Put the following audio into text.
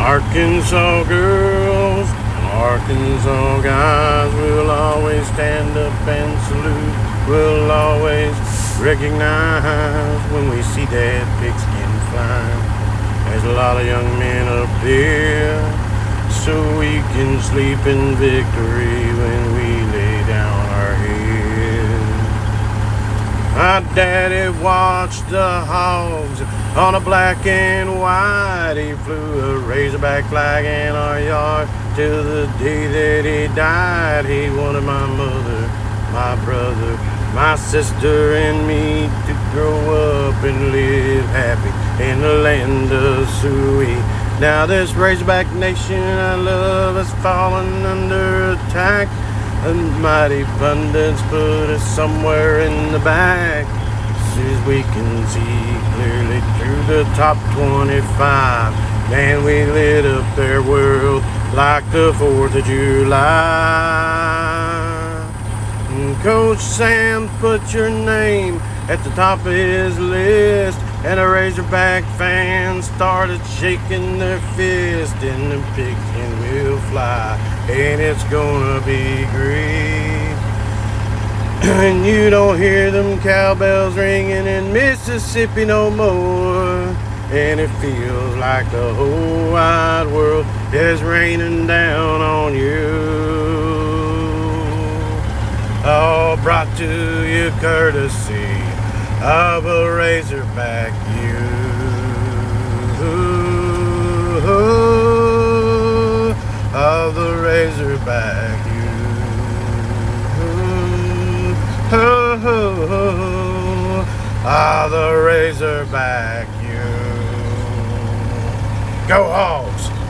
Arkansas girls and Arkansas guys will always stand up and salute. We'll always recognize when we see that pigskin flying. There's a lot of young men up there, so we can sleep in victory when we lay down our head. My daddy watched the hogs on a black and white. He flew a Razorback flag in our yard till the day that he died. He wanted my mother, my brother, my sister and me to grow up and live happy in the land of Suey. Now this Razorback nation I love has fallen under attack. The mighty pundits put us somewhere in the back. As we can see clearly through the top 25, man, we lit up their world like the 4th of July. And Coach Sam put your name at the top of his list, and the Razorback fans started shaking their fist, and the pigskin will fly, and it's gonna be great. And you don't hear them cowbells ringing in Mississippi no more, and it feels like the whole wide world is raining down on you. All brought to you courtesy of a Razorback of the Razorback the Razorback Go Hogs!